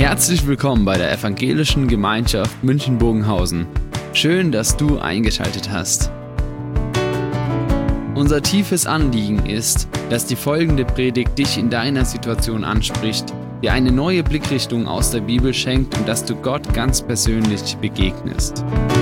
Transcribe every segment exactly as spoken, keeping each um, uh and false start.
Herzlich willkommen bei der Evangelischen Gemeinschaft München-Bogenhausen. Schön, dass du eingeschaltet hast. Unser tiefes Anliegen ist, dass die folgende Predigt dich in deiner Situation anspricht, dir eine neue Blickrichtung aus der Bibel schenkt und dass du Gott ganz persönlich begegnest.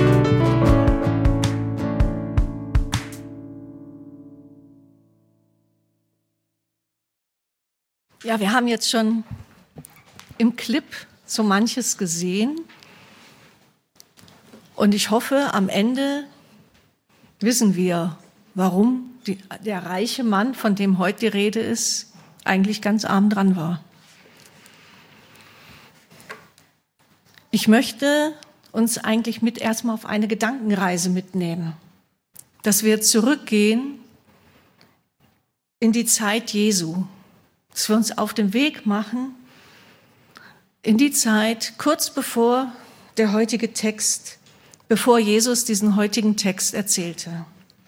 Ja, wir haben jetzt schon im Clip so manches gesehen und ich hoffe, am Ende wissen wir, warum die, der reiche Mann, von dem heute die Rede ist, eigentlich ganz arm dran war. Ich möchte uns eigentlich mit erstmal auf eine Gedankenreise mitnehmen, dass wir zurückgehen in die Zeit Jesu, dass wir uns auf den Weg machen in die Zeit kurz bevor der heutige Text, bevor Jesus diesen heutigen Text erzählte.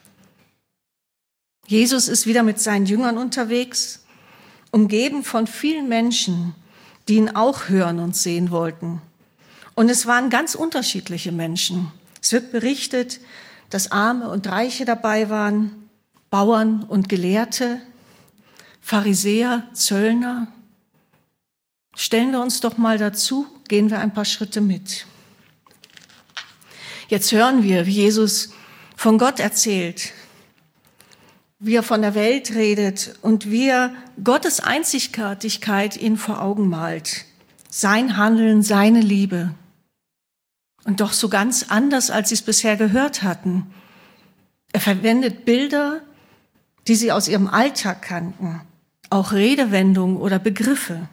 Jesus ist wieder mit seinen Jüngern unterwegs, umgeben von vielen Menschen, die ihn auch hören und sehen wollten. Und es waren ganz unterschiedliche Menschen. Es wird berichtet, dass Arme und Reiche dabei waren, Bauern und Gelehrte, Pharisäer, Zöllner. Stellen wir uns doch mal dazu, gehen wir ein paar Schritte mit. Jetzt hören wir, wie Jesus von Gott erzählt, wie er von der Welt redet und wie er Gottes Einzigartigkeit ihnen vor Augen malt. Sein Handeln, seine Liebe. Und doch so ganz anders, als sie es bisher gehört hatten. Er verwendet Bilder, die sie aus ihrem Alltag kannten, auch Redewendungen oder Begriffe.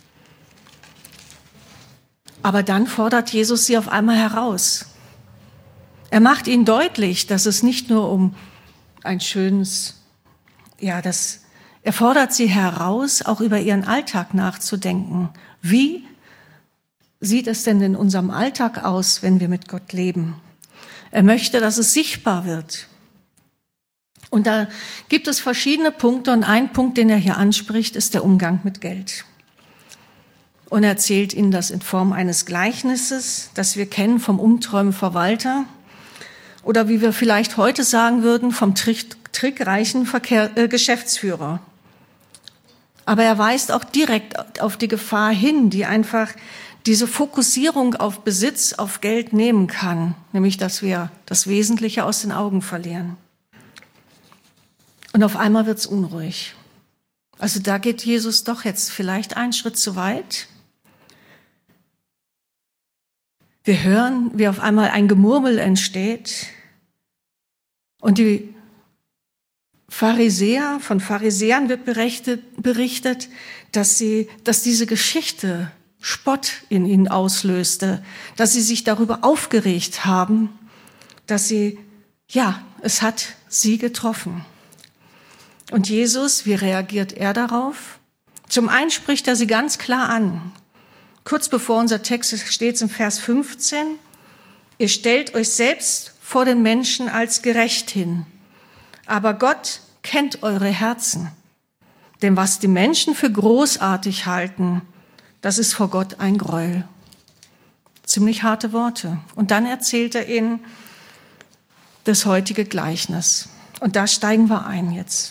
Aber dann fordert Jesus sie auf einmal heraus. Er macht ihnen deutlich, dass es nicht nur um ein schönes, ja, das, er fordert sie heraus, auch über ihren Alltag nachzudenken. Wie sieht es denn in unserem Alltag aus, wenn wir mit Gott leben? Er möchte, dass es sichtbar wird. Und da gibt es verschiedene Punkte und ein Punkt, den er hier anspricht, ist der Umgang mit Geld. Und er erzählt ihnen das in Form eines Gleichnisses, das wir kennen vom untreuen Verwalter oder wie wir vielleicht heute sagen würden, vom trick, trickreichen Verkehr, äh, Geschäftsführer. Aber er weist auch direkt auf die Gefahr hin, die einfach diese Fokussierung auf Besitz, auf Geld nehmen kann, nämlich dass wir das Wesentliche aus den Augen verlieren. Und auf einmal wird's unruhig. Also da geht Jesus doch jetzt vielleicht einen Schritt zu weit. Wir hören, wie auf einmal ein Gemurmel entsteht und die Pharisäer, von Pharisäern wird berichtet, berichtet, dass sie, dass diese Geschichte Spott in ihnen auslöste, dass sie sich darüber aufgeregt haben, dass sie, ja, es hat sie getroffen. Und Jesus, wie reagiert er darauf? Zum einen spricht er sie ganz klar an. Kurz bevor unser Text steht es im Vers fünfzehn. Ihr stellt euch selbst vor den Menschen als gerecht hin. Aber Gott kennt eure Herzen. Denn was die Menschen für großartig halten, das ist vor Gott ein Gräuel. Ziemlich harte Worte. Und dann erzählt er ihnen das heutige Gleichnis. Und da steigen wir ein jetzt.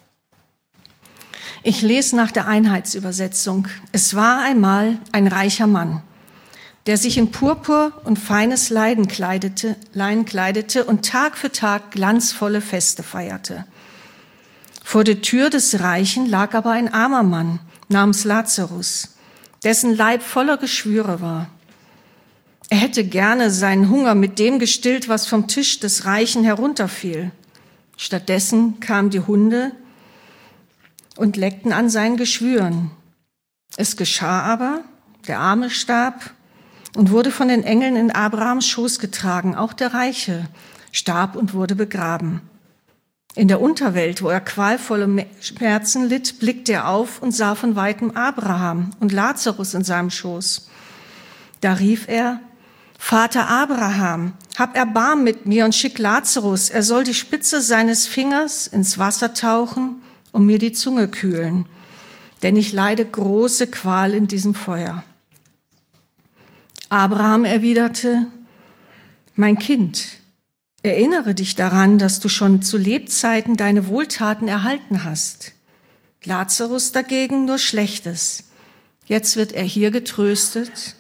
Ich lese nach der Einheitsübersetzung. Es war einmal ein reicher Mann, der sich in Purpur und feines Leinen kleidete, Lein kleidete und Tag für Tag glanzvolle Feste feierte. Vor der Tür des Reichen lag aber ein armer Mann namens Lazarus, dessen Leib voller Geschwüre war. Er hätte gerne seinen Hunger mit dem gestillt, was vom Tisch des Reichen herunterfiel. Stattdessen kamen die Hunde und leckten an seinen Geschwüren. Es geschah aber, der Arme starb und wurde von den Engeln in Abrahams Schoß getragen. Auch der Reiche starb und wurde begraben. In der Unterwelt, wo er qualvolle Schmerzen litt, blickte er auf und sah von weitem Abraham und Lazarus in seinem Schoß. Da rief er: Vater Abraham, hab Erbarm mit mir und schick Lazarus, er soll die Spitze seines Fingers ins Wasser tauchen und mir die Zunge kühlen, denn ich leide große Qual in diesem Feuer. Abraham erwiderte: Mein Kind, erinnere dich daran, dass du schon zu Lebzeiten deine Wohltaten erhalten hast. Lazarus dagegen nur Schlechtes. Jetzt wird er hier getröstet.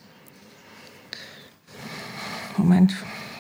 Moment.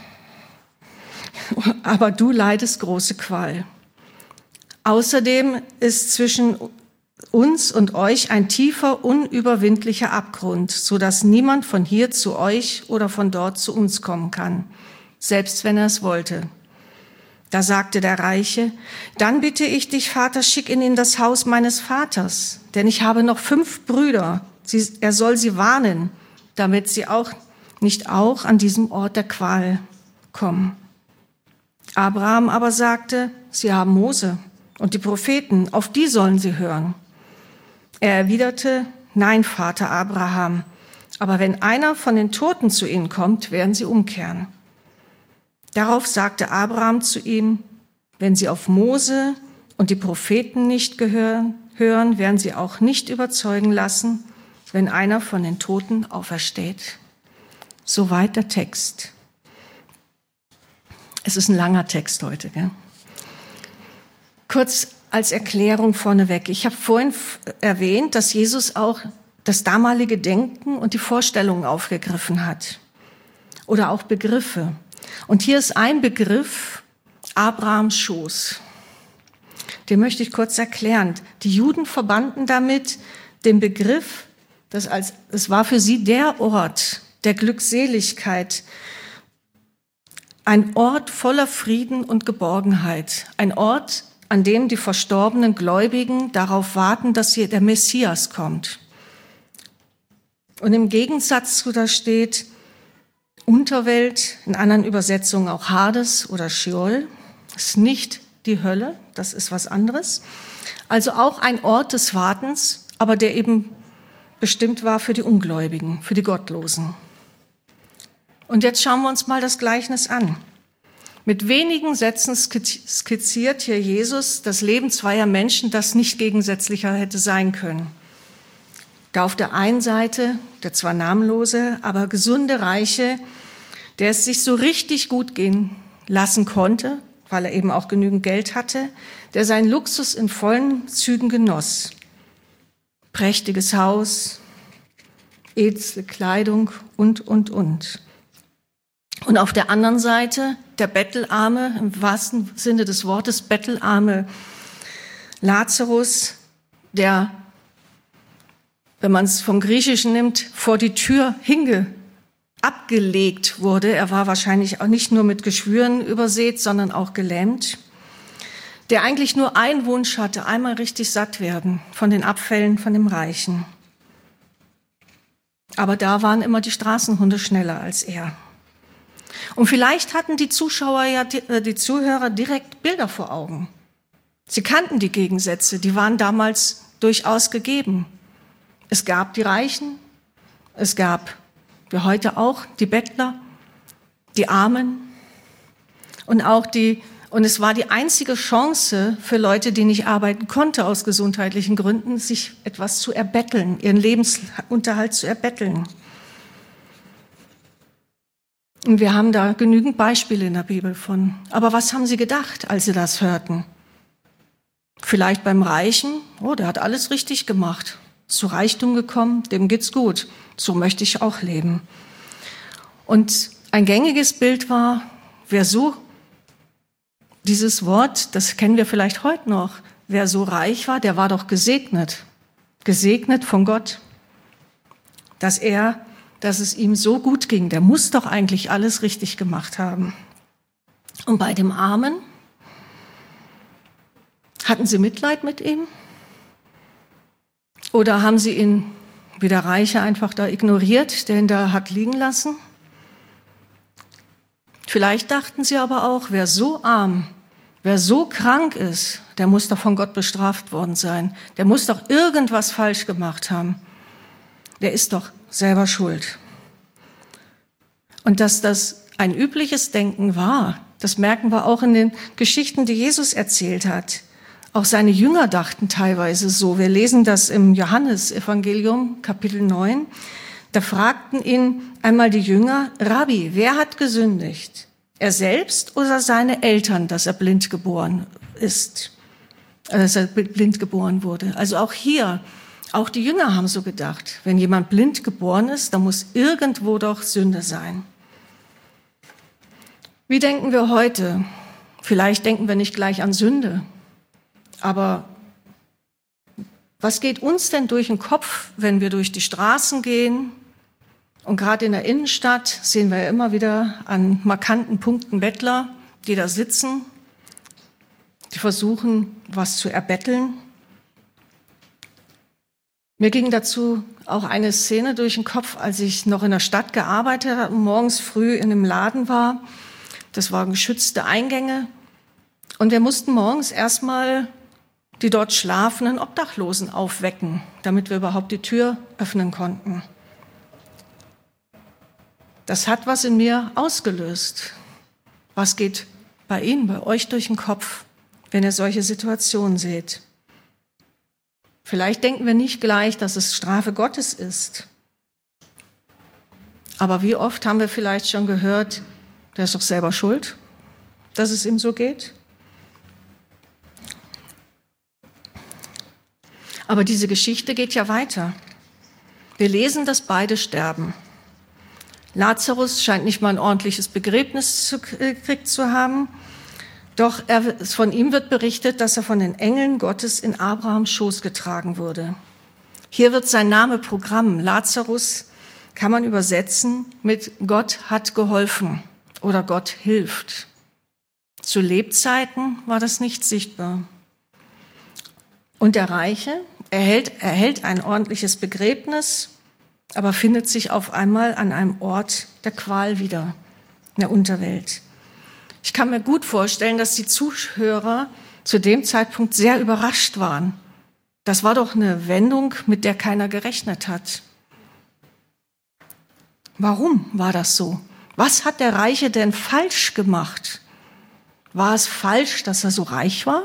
Aber du leidest große Qual. Außerdem ist zwischen uns und euch ein tiefer, unüberwindlicher Abgrund, so dass niemand von hier zu euch oder von dort zu uns kommen kann, selbst wenn er es wollte. Da sagte der Reiche: Dann bitte ich dich, Vater, schick ihn in das Haus meines Vaters, denn ich habe noch fünf Brüder. Sie, er soll sie warnen, damit sie auch nicht auch an diesem Ort der Qual kommen. Abraham aber sagte: Sie haben Mose und die Propheten, auf die sollen sie hören. Er erwiderte: Nein, Vater Abraham, aber wenn einer von den Toten zu ihnen kommt, werden sie umkehren. Darauf sagte Abraham zu ihm: Wenn sie auf Mose und die Propheten nicht gehören, hören, werden sie auch nicht überzeugen lassen, wenn einer von den Toten aufersteht. Soweit der Text. Es ist ein langer Text heute, gell? Kurz als Erklärung vorneweg. Ich habe vorhin erwähnt, dass Jesus auch das damalige Denken und die Vorstellungen aufgegriffen hat. Oder auch Begriffe. Und hier ist ein Begriff: Abrahams Schoß. Den möchte ich kurz erklären. Die Juden verbanden damit den Begriff, dass als, es war für sie der Ort der Glückseligkeit, ein Ort voller Frieden und Geborgenheit, ein Ort, an dem die verstorbenen Gläubigen darauf warten, dass hier der Messias kommt. Und im Gegensatz zu da steht Unterwelt, in anderen Übersetzungen auch Hades oder Scheol. Das ist nicht die Hölle, das ist was anderes. Also auch ein Ort des Wartens, aber der eben bestimmt war für die Ungläubigen, für die Gottlosen. Und jetzt schauen wir uns mal das Gleichnis an. Mit wenigen Sätzen skizziert hier Jesus das Leben zweier Menschen, das nicht gegensätzlicher hätte sein können. Da auf der einen Seite der zwar namenlose, aber gesunde Reiche, der es sich so richtig gut gehen lassen konnte, weil er eben auch genügend Geld hatte, der seinen Luxus in vollen Zügen genoss. Prächtiges Haus, edle Kleidung und, und, und. Und auf der anderen Seite der bettelarme, im wahrsten Sinne des Wortes bettelarme Lazarus, der, wenn man es vom Griechischen nimmt, vor die Tür hinge, abgelegt wurde. Er war wahrscheinlich auch nicht nur mit Geschwüren übersät, sondern auch gelähmt, der eigentlich nur einen Wunsch hatte: einmal richtig satt werden von den Abfällen von dem Reichen. Aber da waren immer die Straßenhunde schneller als er. Und vielleicht hatten die Zuschauer, ja, die, die Zuhörer direkt Bilder vor Augen. Sie kannten die Gegensätze, die waren damals durchaus gegeben. Es gab die Reichen, es gab, wie heute auch, die Bettler, die Armen und auch die, und es war die einzige Chance für Leute, die nicht arbeiten konnten aus gesundheitlichen Gründen, sich etwas zu erbetteln, ihren Lebensunterhalt zu erbetteln. Und wir haben da genügend Beispiele in der Bibel von. Aber was haben sie gedacht, als sie das hörten? Vielleicht beim Reichen: Oh, der hat alles richtig gemacht. Zu Reichtum gekommen, dem geht's gut. So möchte ich auch leben. Und ein gängiges Bild war, wer so, dieses Wort, das kennen wir vielleicht heute noch, wer so reich war, der war doch gesegnet. Gesegnet von Gott. Dass er, dass es ihm so gut ging, der muss doch eigentlich alles richtig gemacht haben. Und bei dem Armen, hatten sie Mitleid mit ihm? Oder haben sie ihn, wie der Reiche, einfach da ignoriert, der ihn da hat liegen lassen? Vielleicht dachten sie aber auch, wer so arm, wer so krank ist, der muss doch von Gott bestraft worden sein. Der muss doch irgendwas falsch gemacht haben. Der ist doch selber schuld. Und dass das ein übliches Denken war, das merken wir auch in den Geschichten, die Jesus erzählt hat. Auch seine Jünger dachten teilweise so. Wir lesen das im Johannesevangelium, Kapitel neun. Da fragten ihn einmal die Jünger: Rabbi, wer hat gesündigt? Er selbst oder seine Eltern, dass er blind geboren ist? Dass er blind geboren wurde. Also auch hier, auch die Jünger haben so gedacht. Wenn jemand blind geboren ist, dann muss irgendwo doch Sünde sein. Wie denken wir heute? Vielleicht denken wir nicht gleich an Sünde. Aber was geht uns denn durch den Kopf, wenn wir durch die Straßen gehen? Und gerade in der Innenstadt sehen wir ja immer wieder an markanten Punkten Bettler, die da sitzen, die versuchen, was zu erbetteln. Mir ging dazu auch eine Szene durch den Kopf, als ich noch in der Stadt gearbeitet habe und morgens früh in einem Laden war. Das waren geschützte Eingänge. Und wir mussten morgens erstmal die dort schlafenden Obdachlosen aufwecken, damit wir überhaupt die Tür öffnen konnten. Das hat was in mir ausgelöst. Was geht bei Ihnen, bei euch durch den Kopf, wenn ihr solche Situationen seht? Vielleicht denken wir nicht gleich, dass es Strafe Gottes ist. Aber wie oft haben wir vielleicht schon gehört, der ist doch selber schuld, dass es ihm so geht? Aber diese Geschichte geht ja weiter. Wir lesen, dass beide sterben. Lazarus scheint nicht mal ein ordentliches Begräbnis gekriegt zu haben. Doch er, von ihm wird berichtet, dass er von den Engeln Gottes in Abrahams Schoß getragen wurde. Hier wird sein Name Programm. Lazarus kann man übersetzen mit Gott hat geholfen oder Gott hilft. Zu Lebzeiten war das nicht sichtbar. Und der Reiche erhält, erhält ein ordentliches Begräbnis, aber findet sich auf einmal an einem Ort der Qual wieder, in der Unterwelt. Ich kann mir gut vorstellen, dass die Zuhörer zu dem Zeitpunkt sehr überrascht waren. Das war doch eine Wendung, mit der keiner gerechnet hat. Warum war das so? Was hat der Reiche denn falsch gemacht? War es falsch, dass er so reich war?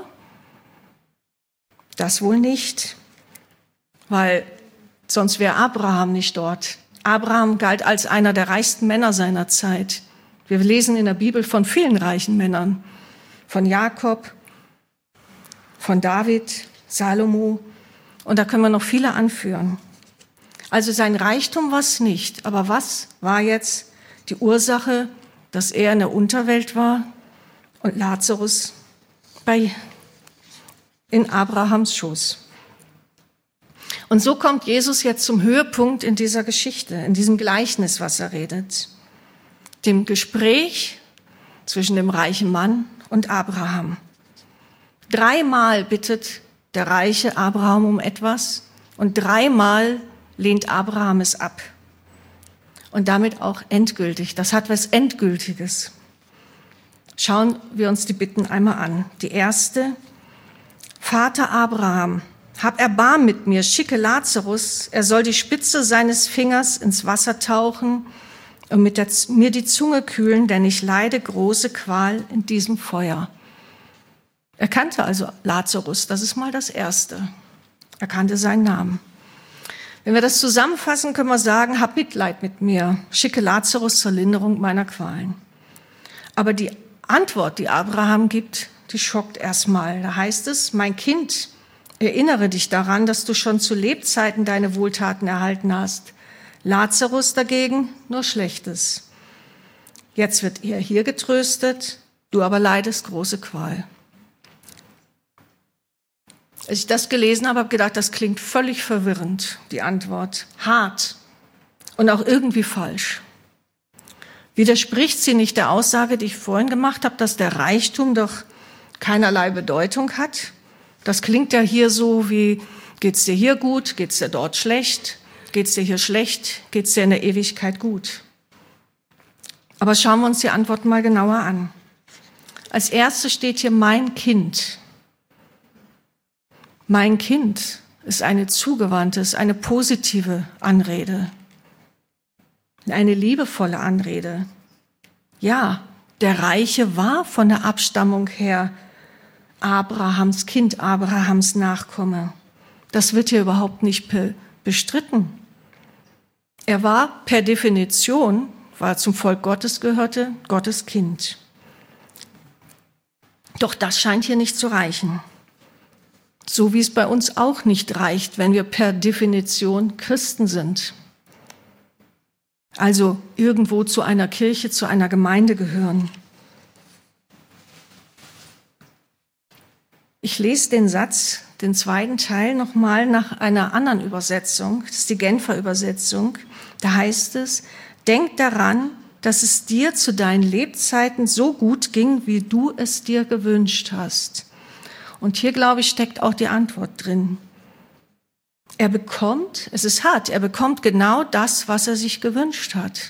Das wohl nicht, weil sonst wäre Abraham nicht dort. Abraham galt als einer der reichsten Männer seiner Zeit. Wir lesen in der Bibel von vielen reichen Männern, von Jakob, von David, Salomo, und da können wir noch viele anführen. Also sein Reichtum war es nicht, aber was war jetzt die Ursache, dass er in der Unterwelt war und Lazarus bei, in Abrahams Schoß? Und so kommt Jesus jetzt zum Höhepunkt in dieser Geschichte, in diesem Gleichnis, was er redet. Dem Gespräch zwischen dem reichen Mann und Abraham. Dreimal bittet der reiche Abraham um etwas und dreimal lehnt Abraham es ab. Und damit auch endgültig. Das hat was Endgültiges. Schauen wir uns die Bitten einmal an. Die erste: Vater Abraham, hab Erbarm mit mir, schicke Lazarus, er soll die Spitze seines Fingers ins Wasser tauchen und mit der, mir die Zunge kühlen, denn ich leide große Qual in diesem Feuer. Er kannte also Lazarus, das ist mal das Erste. Er kannte seinen Namen. Wenn wir das zusammenfassen, können wir sagen, hab Mitleid mit mir, schicke Lazarus zur Linderung meiner Qualen. Aber die Antwort, die Abraham gibt, die schockt erstmal. Da heißt es: Mein Kind, erinnere dich daran, dass du schon zu Lebzeiten deine Wohltaten erhalten hast. Lazarus dagegen nur Schlechtes. Jetzt wird er hier getröstet, du aber leidest große Qual. Als ich das gelesen habe, habe ich gedacht, das klingt völlig verwirrend, die Antwort. Hart und auch irgendwie falsch. Widerspricht sie nicht der Aussage, die ich vorhin gemacht habe, dass der Reichtum doch keinerlei Bedeutung hat? Das klingt ja hier so wie, geht's dir hier gut, geht's dir dort schlecht, geht's dir hier schlecht, geht's dir in der Ewigkeit gut. Aber schauen wir uns die Antwort mal genauer an. Als erstes steht hier mein Kind. Mein Kind ist eine zugewandte, ist eine positive Anrede, eine liebevolle Anrede. Ja, der Reiche war von der Abstammung her Abrahams Kind, Abrahams Nachkomme. Das wird hier überhaupt nicht bestritten. Er war per Definition, weil er zum Volk Gottes gehörte, Gottes Kind. Doch das scheint hier nicht zu reichen. So wie es bei uns auch nicht reicht, wenn wir per Definition Christen sind. Also irgendwo zu einer Kirche, zu einer Gemeinde gehören. Ich lese den Satz, den zweiten Teil, nochmal nach einer anderen Übersetzung. Das ist die Genfer Übersetzung. Da heißt es, denk daran, dass es dir zu deinen Lebzeiten so gut ging, wie du es dir gewünscht hast. Und hier, glaube ich, steckt auch die Antwort drin. Er bekommt, es ist hart, er bekommt genau das, was er sich gewünscht hat.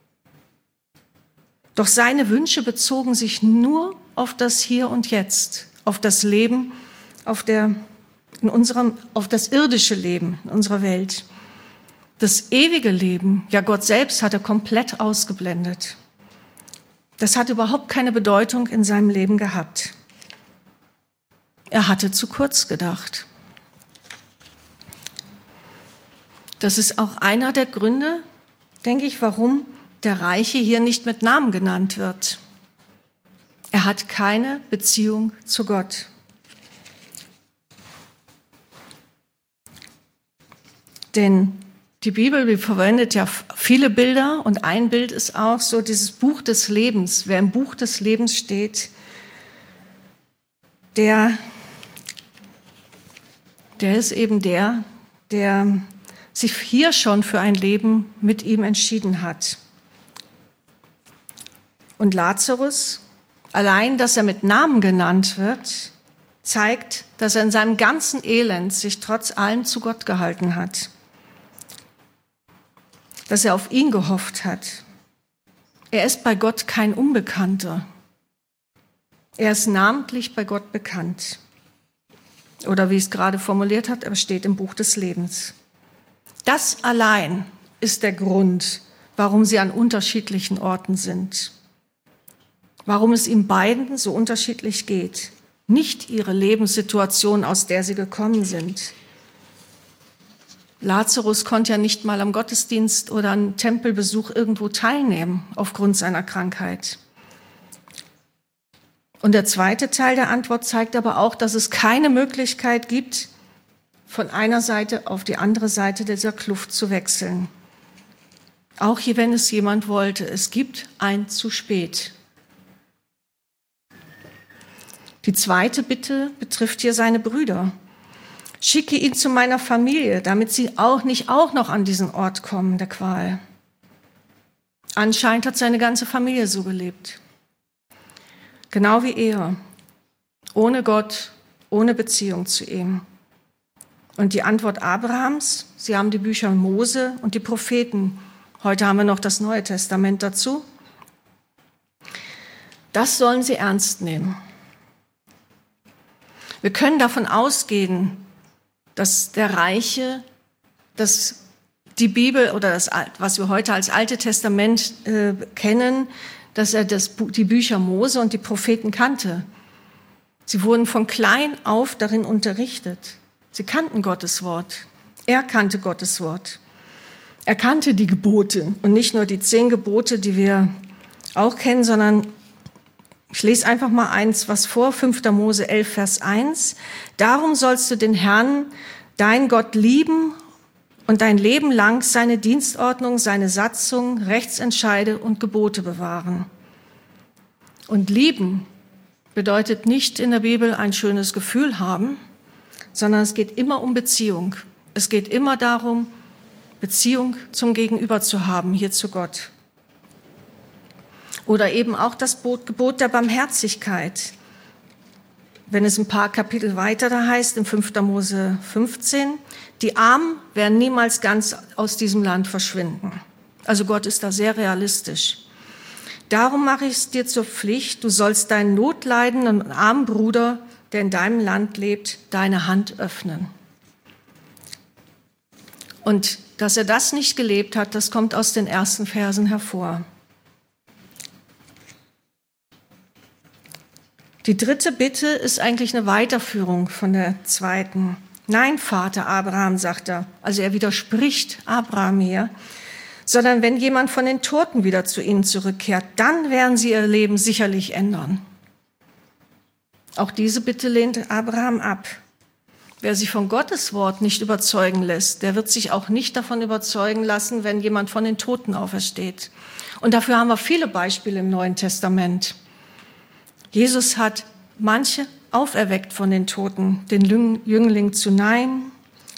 Doch seine Wünsche bezogen sich nur auf das Hier und Jetzt, auf das Leben, auf, der, in unserem, auf das irdische Leben in unserer Welt. Das ewige Leben, ja Gott selbst, hat er komplett ausgeblendet. Das hat überhaupt keine Bedeutung in seinem Leben gehabt. Er hatte zu kurz gedacht. Das ist auch einer der Gründe, denke ich, warum der Reiche hier nicht mit Namen genannt wird. Er hat keine Beziehung zu Gott. Denn die Bibel, die verwendet ja viele Bilder und ein Bild ist auch so dieses Buch des Lebens. Wer im Buch des Lebens steht, der, der ist eben der, der sich hier schon für ein Leben mit ihm entschieden hat. Und Lazarus, allein, dass er mit Namen genannt wird, zeigt, dass er in seinem ganzen Elend sich trotz allem zu Gott gehalten hat. Dass er auf ihn gehofft hat. Er ist bei Gott kein Unbekannter. Er ist namentlich bei Gott bekannt. Oder wie es gerade formuliert hat, er steht im Buch des Lebens. Das allein ist der Grund, warum sie an unterschiedlichen Orten sind. Warum es ihm beiden so unterschiedlich geht. Nicht ihre Lebenssituation, aus der sie gekommen sind. Lazarus konnte ja nicht mal am Gottesdienst oder am Tempelbesuch irgendwo teilnehmen, aufgrund seiner Krankheit. Und der zweite Teil der Antwort zeigt aber auch, dass es keine Möglichkeit gibt, von einer Seite auf die andere Seite dieser Kluft zu wechseln. Auch hier, wenn es jemand wollte, es gibt ein zu spät. Die zweite Bitte betrifft hier seine Brüder. Schicke ihn zu meiner Familie, damit sie auch nicht auch noch an diesen Ort kommen, der Qual. Anscheinend hat seine ganze Familie so gelebt. Genau wie er. Ohne Gott, ohne Beziehung zu ihm. Und die Antwort Abrahams, sie haben die Bücher Mose und die Propheten. Heute haben wir noch das Neue Testament dazu. Das sollen sie ernst nehmen. Wir können davon ausgehen, dass der Reiche, dass die Bibel oder das, was wir heute als Alte Testament äh, kennen, dass er das, die Bücher Mose und die Propheten kannte. Sie wurden von klein auf darin unterrichtet. Sie kannten Gottes Wort. Er kannte Gottes Wort. Er kannte die Gebote und nicht nur die zehn Gebote, die wir auch kennen, sondern ich lese einfach mal eins, was vor, fünfter Mose elf, Vers eins. Darum sollst du den Herrn, dein Gott, lieben und dein Leben lang seine Dienstordnung, seine Satzung, Rechtsentscheide und Gebote bewahren. Und lieben bedeutet nicht in der Bibel ein schönes Gefühl haben, sondern es geht immer um Beziehung. Es geht immer darum, Beziehung zum Gegenüber zu haben, hier zu Gott. Oder eben auch das Gebot der Barmherzigkeit. Wenn es ein paar Kapitel weiter da heißt, in fünfter Mose fünfzehn, die Armen werden niemals ganz aus diesem Land verschwinden. Also Gott ist da sehr realistisch. Darum mache ich es dir zur Pflicht, du sollst deinen notleidenden und armen Bruder, der in deinem Land lebt, deine Hand öffnen. Und dass er das nicht gelebt hat, das kommt aus den ersten Versen hervor. Die dritte Bitte ist eigentlich eine Weiterführung von der zweiten. Nein, Vater Abraham, sagt er. Also er widerspricht Abraham hier. sondern wenn jemand von den Toten wieder zu ihnen zurückkehrt, dann werden sie ihr Leben sicherlich ändern. Auch diese Bitte lehnt Abraham ab. Wer sich von Gottes Wort nicht überzeugen lässt, der wird sich auch nicht davon überzeugen lassen, wenn jemand von den Toten aufersteht. Und dafür haben wir viele Beispiele im Neuen Testament. Jesus hat manche auferweckt von den Toten, den Jüngling zu Nain,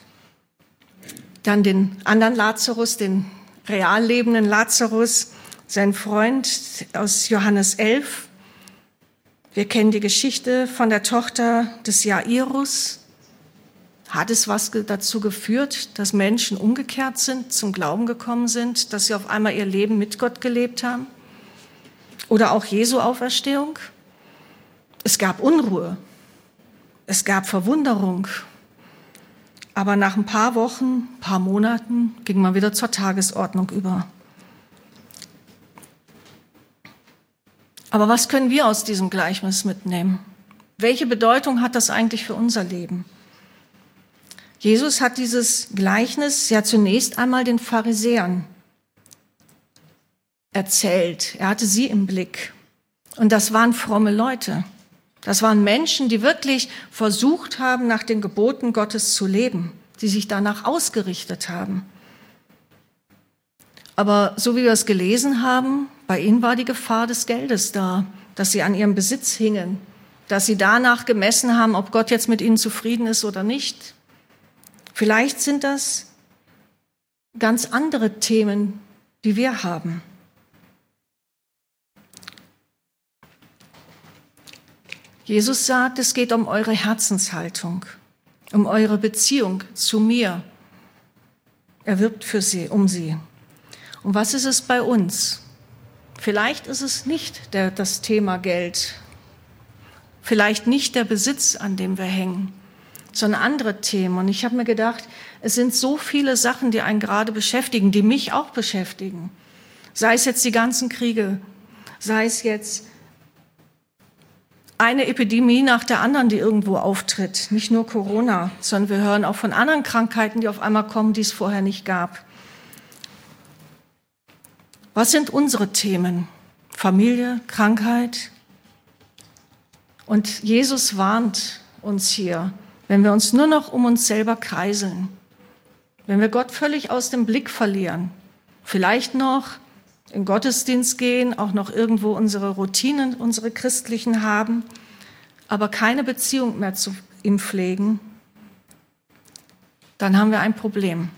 dann den anderen Lazarus, den real lebenden Lazarus, sein Freund aus Johannes elf. Wir kennen die Geschichte von der Tochter des Jairus. Hat es was dazu geführt, dass Menschen umgekehrt sind, zum Glauben gekommen sind, dass sie auf einmal ihr Leben mit Gott gelebt haben? Oder auch Jesu Auferstehung? Es gab Unruhe, es gab Verwunderung, aber nach ein paar Wochen, ein paar Monaten ging man wieder zur Tagesordnung über. Aber was können wir aus diesem Gleichnis mitnehmen? Welche Bedeutung hat das eigentlich für unser Leben? Jesus hat dieses Gleichnis ja zunächst einmal den Pharisäern erzählt. Er hatte sie im Blick. Und das waren fromme Leute. Das waren Menschen, die wirklich versucht haben, nach den Geboten Gottes zu leben, die sich danach ausgerichtet haben. Aber so wie wir es gelesen haben, bei ihnen war die Gefahr des Geldes da, dass sie an ihrem Besitz hingen, dass sie danach gemessen haben, ob Gott jetzt mit ihnen zufrieden ist oder nicht. Vielleicht sind das ganz andere Themen, die wir haben. Jesus sagt, es geht um eure Herzenshaltung, um eure Beziehung zu mir. Er wirbt für sie, um sie. Und was ist es bei uns? Vielleicht ist es nicht der, das Thema Geld, vielleicht nicht der Besitz, an dem wir hängen, sondern andere Themen. Und ich habe mir gedacht, es sind so viele Sachen, die einen gerade beschäftigen, die mich auch beschäftigen. Sei es jetzt die ganzen Kriege, sei es jetzt eine Epidemie nach der anderen, die irgendwo auftritt. Nicht nur Corona, sondern wir hören auch von anderen Krankheiten, die auf einmal kommen, die es vorher nicht gab. Was sind unsere Themen? Familie, Krankheit? Und Jesus warnt uns hier, wenn wir uns nur noch um uns selber kreiseln, wenn wir Gott völlig aus dem Blick verlieren, vielleicht noch in Gottesdienst gehen, auch noch irgendwo unsere Routinen, unsere christlichen haben, aber keine Beziehung mehr zu ihm pflegen, dann haben wir ein Problem.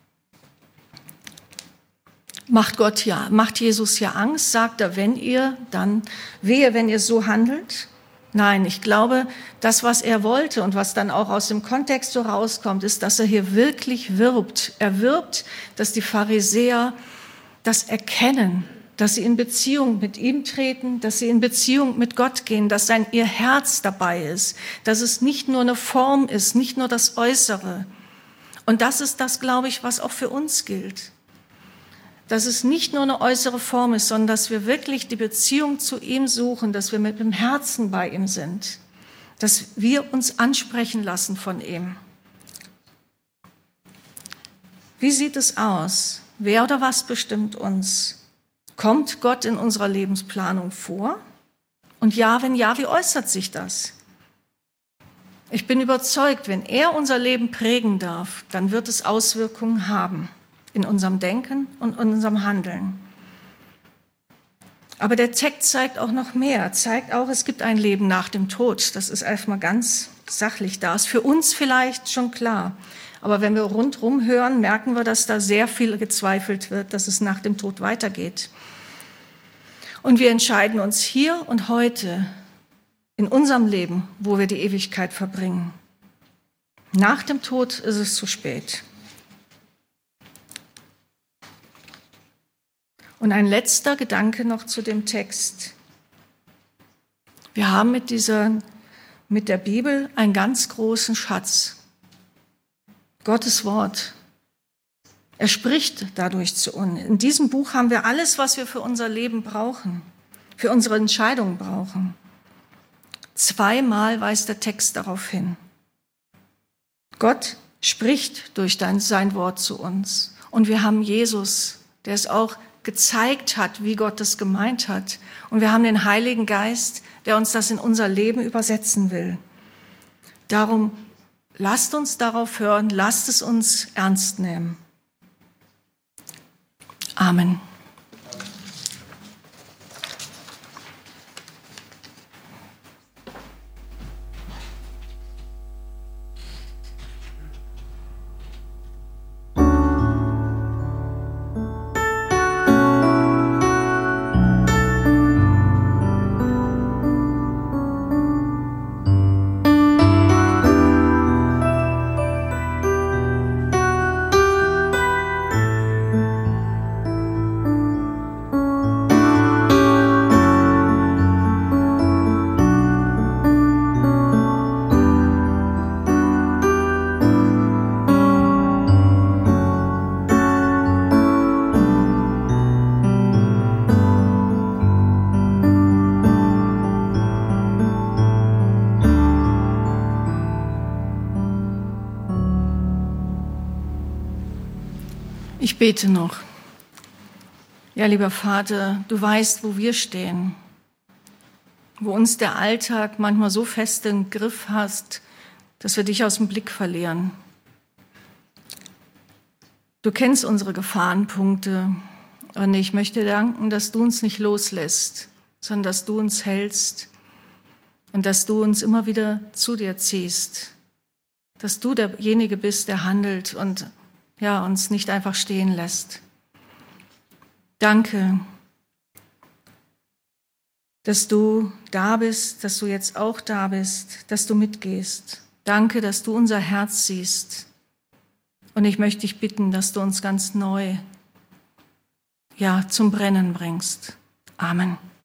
Macht Gott ja, macht Jesus ja Angst, sagt er, wenn ihr, dann wehe, wenn ihr so handelt. Nein, ich glaube, das, was er wollte und was dann auch aus dem Kontext so rauskommt, ist, dass er hier wirklich wirbt. Er wirbt, dass die Pharisäer das erkennen, dass sie in Beziehung mit ihm treten, dass sie in Beziehung mit Gott gehen, dass sein, ihr Herz dabei ist, dass es nicht nur eine Form ist, nicht nur das Äußere. Und das ist das, glaube ich, was auch für uns gilt. Dass es nicht nur eine äußere Form ist, sondern dass wir wirklich die Beziehung zu ihm suchen, dass wir mit dem Herzen bei ihm sind, dass wir uns ansprechen lassen von ihm. Wie sieht es aus? Wer oder was bestimmt uns? Kommt Gott in unserer Lebensplanung vor? Und ja, wenn ja, wie äußert sich das? Ich bin überzeugt, wenn er unser Leben prägen darf, dann wird es Auswirkungen haben in unserem Denken und in unserem Handeln. Aber der Text zeigt auch noch mehr. Er zeigt auch, es gibt ein Leben nach dem Tod. Das ist erstmal ganz sachlich da. Ist für uns vielleicht schon klar. Aber wenn wir rundherum hören, merken wir, dass da sehr viel gezweifelt wird, dass es nach dem Tod weitergeht. Und wir entscheiden uns hier und heute in unserem Leben, wo wir die Ewigkeit verbringen. Nach dem Tod ist es zu spät. Und ein letzter Gedanke noch zu dem Text. Wir haben mit dieser, mit der Bibel einen ganz großen Schatz. Gottes Wort. Er spricht dadurch zu uns. In diesem Buch haben wir alles, was wir für unser Leben brauchen, für unsere Entscheidungen brauchen. Zweimal weist der Text darauf hin. Gott spricht durch sein Wort zu uns. Und wir haben Jesus der es auch gezeigt hat, wie Gott das gemeint hat. Und wir haben den Heiligen Geist, der uns das in unser Leben übersetzen will. Darum lasst uns darauf hören, lasst es uns ernst nehmen. Amen. Ich bete noch. Ja, lieber Vater, du weißt, wo wir stehen, wo uns der Alltag manchmal so fest im Griff hast, dass wir dich aus dem Blick verlieren. Du kennst unsere Gefahrenpunkte und ich möchte danken, dass du uns nicht loslässt, sondern dass du uns hältst und dass du uns immer wieder zu dir ziehst, dass du derjenige bist, der handelt und ja, uns nicht einfach stehen lässt. Danke, dass du da bist, dass du jetzt auch da bist, dass du mitgehst. Danke, dass du unser Herz siehst. Und ich möchte dich bitten, dass du uns ganz neu, ja, zum Brennen bringst. Amen.